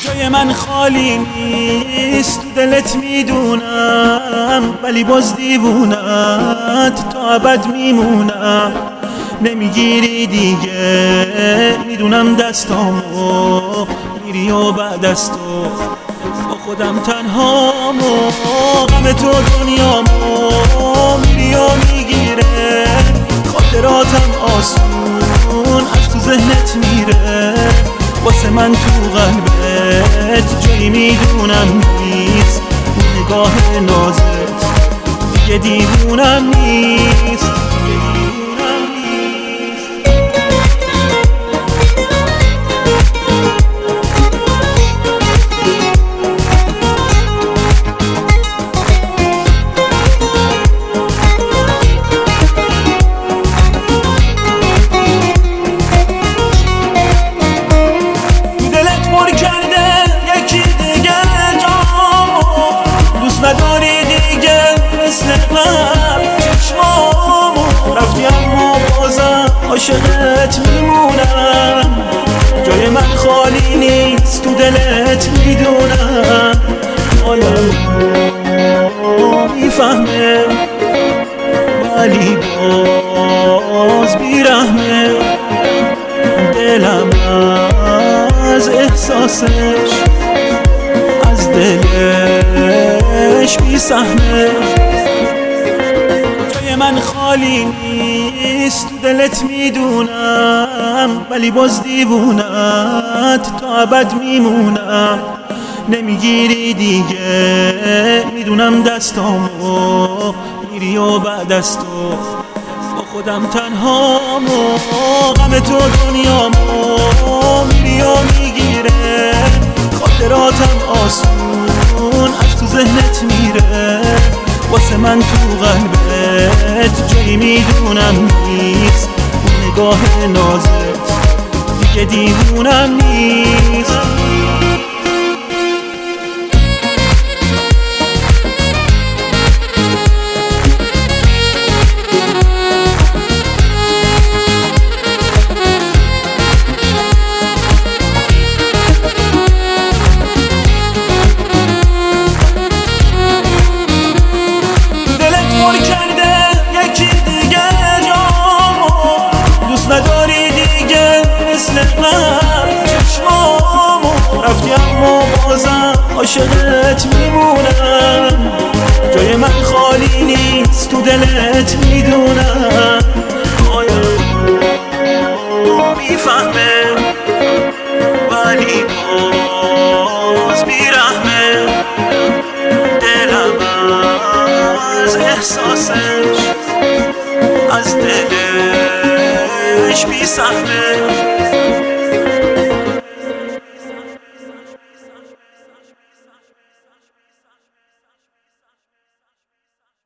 جای من خالی نیست، تو دلت میدونم، ولی باز دیوونت تا ابد میمونم. نمیگیری دیگه، میدونم دستامو میری و بعد از تو با خودم تنهامو. غم تو دنیامو میری و میگیره، خاطراتم آسون از تو ذهنت میره. واسه من تو قلبت جایی میدونم نیست، نگاه نازت دیگه دیوونم نیست. نداری دیگه مثل من چشمامو رفتی، اما بازم عاشقت میمونم. جای من خالی نیست، تو دلت میدونم. آدم میفهمه ولی باز بیرحمه، دلم از احساسش از دلش بی‌سهمه. جای من خالی نیست، تو دلت میدونم، ولی باز دیوونت تا ابد میمونم. نمیگیری دیگه، میدونم دستامو میری و بعد از تو با خودم تنهامو. غم تو دنیامو میری و میگیره، خاطراتم آسون از تو ذهنت میره. واسه من تو قلبت جایی میدونم نیست، نگاه نازت دیگه دیوونم نیست. نداری دیگه مثل من چشمامو رفتی، اما بازم عاشقت میمونم. جای من خالی نیست، تو دلت میدونم. میفهمه ولی باز بیرحمه، دلم از احساسش از دلش بی‌سهمه.